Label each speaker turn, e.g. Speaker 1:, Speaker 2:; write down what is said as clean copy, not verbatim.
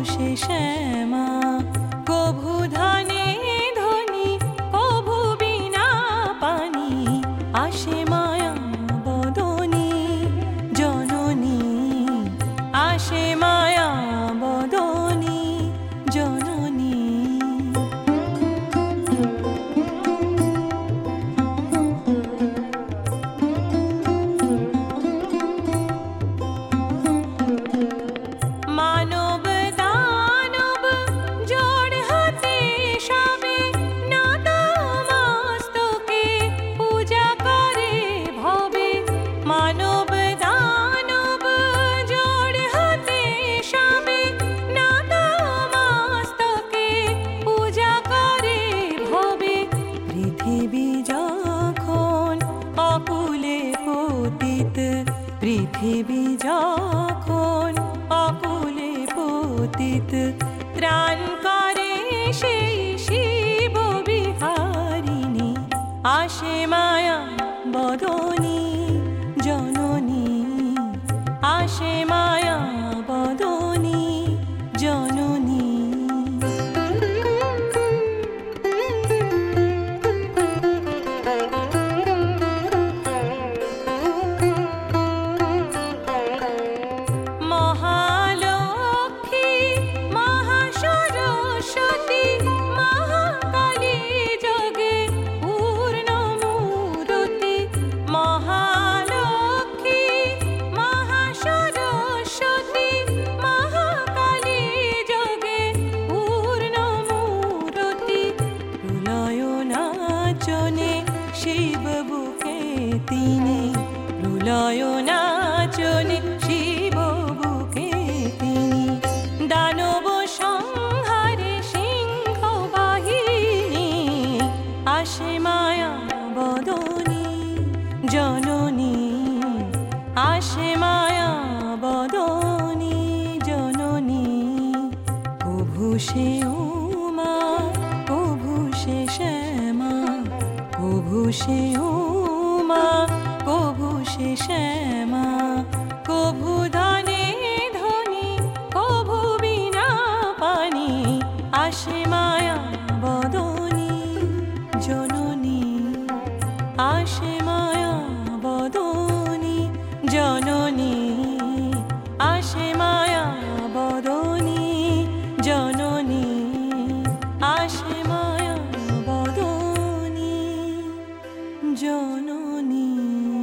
Speaker 1: সে শ্যামা, কভু ধানে ধনি, কভু বিনা পানি, আসে মায়া বদনী জননী, আসে মায়া বদনী জননী। মানব দানব জোড় হাতে সবে, নত মস্তকে পূজা করে ভবে। মানব দানব জোড় হাতে সবে, নত মস্তকে পূজা করে ভবে। পৃথিবী যখন অকুলে পতিত, পৃথিবী যখন অকুলে পতিত, ত্রাণ করে সেই শিব বিহারিণী, আসে মায়া বদনী জননী, আসে মায়া বদনী জননী। মহালক্ষ্মী, মহাসরস্বতী, মহাকালী যোগে পূর্ণমূরতি। মহালক্ষ্মী, মহাসরস্বতী, মহাকালী যোগে পূর্ণমূরতি। প্রলয় নাচনে শিব বুকে তিনি, প্রলয় নাচনে শিব বুকে তিনি। দানব সংহারে সিংহ বাহিনী, আসে মায়া বদনী জননী, আসে মায়া বদনী জননী। কভু সে উমা, কভু সে শ্যামা, কভু সে উমা, কভু সে শ্যামা, কভু ধানে ধনি, কভু বিনা পানি, আসে মায়া বদনী জননী, আসে মায়া বদনী জননী, আসে মায়া বদনী জননী, আসে মায়া বদনী জননী।